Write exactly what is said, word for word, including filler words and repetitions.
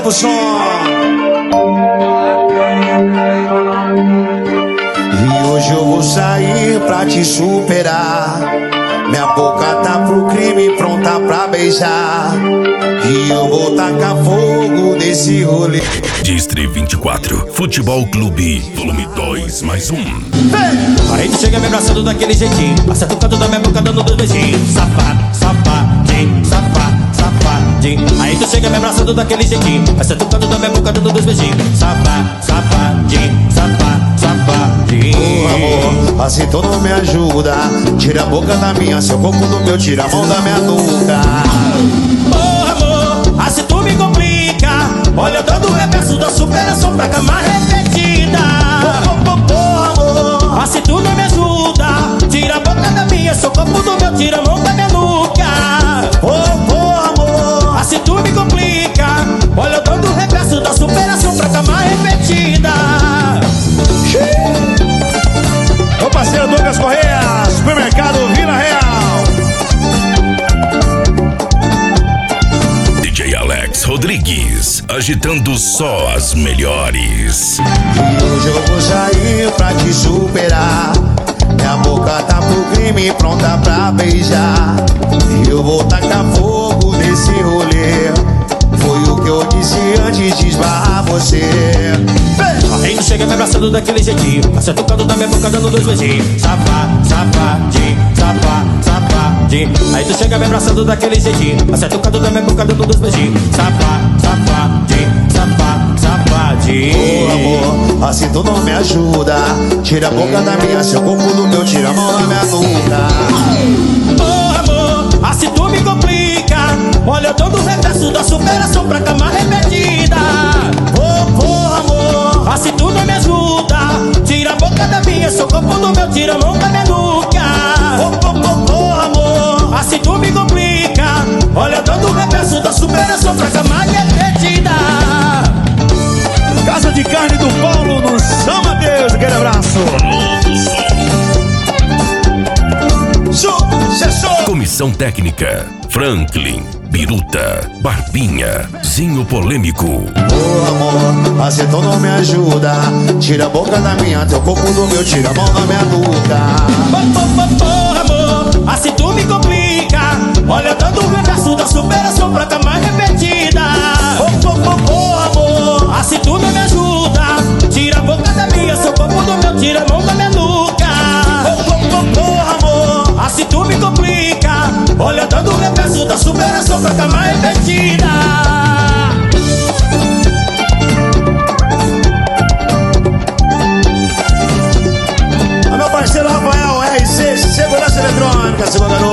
pro som. E hoje eu vou sair pra te superar. Minha boca tá pro crime, pronta pra beijar. E eu vou tacar fogo desse rolê. Distri vinte e quatro, Futebol Clube, volume dois, mais um. Aí tu chega me abraçando daquele jeitinho, acerta o canto da minha boca dando dois beijinhos. Safado, safadinho, safado, safadinho. Aí tu chega me abraçando daquele jeitinho, acerta o canto da minha boca dando dois beijinhos. Safado, safadinho, safado, safadinho. Ô amor, assim tu não me ajuda. Tira a boca da minha, seu corpo do meu, tira a mão da minha nuca. Ô amor, assim tu me complica. Olha, eu dando o reverso da superação pra cama repetida. Ô, ô, ô, amor, assim tu não me ajuda. Tira a boca da minha, seu corpo do meu, tira a mão da minha nuca. Ô, ô, amor, assim tu me complica. Olha, eu dando o reverso da superação pra cama repetida. Ô parceiro Douglas Correia, supermercado Vila Real. D J Alex Rodrigues, agitando só as melhores. E hoje eu vou sair pra te superar. Minha boca tá pro crime, pronta pra beijar. E eu vou tacar fogo nesse rolê. Foi o que eu disse antes de esbarrar você. Aí tu chega me abraçando daquele jeitinho, acerta o canto da minha boca dando dois beijinhos. Safado, safadinho, safado, safadinho. Aí tu chega me abraçando daquele jeitinho, acerta o canto da minha boca dando dois beijinhos. Safado, safadinho, safado, safadinho. Ô amor, assim tu não me ajuda. Tira a boca da minha, seu corpo do meu, tira a mão da minha nuca. Ô amor, assim tu me complica. Olha, eu dou o reverso da superação pra cama repetida. Ô, ô amor, assim tu não me ajuda. Tira a boca da minha, seu corpo do meu, tira a mão da minha nuca. Ô, ô, ô, ô amor, assim tu me complica. Olha, eu dou o reverso da superação pra cama repetida. Casa de Carne do Paulo no São Mateus, aquele abraço. Sucessor. Comissão Técnica, Franklin, Biruta, Barbinha, Zinho Polêmico. Ô amor, assim tu não me ajuda. Tira a boca da minha, teu corpo do meu, tira a mão da minha nuca. Ô, ô, ô, ô amor, assim tu me complica. Olha, dando o reverso da superação pra cama repetida. Ô, ô, ô, ô amor, assim tu não me ajuda. Tira a boca da minha, seu corpo do meu, tira a mão da minha nuca. Ô, ô, ô, ô amor, assim tu me complica. Olha, dando o reverso da superação pra cama repetida. Meu parceiro Rafael, R C, Segurança Eletrônica, segunda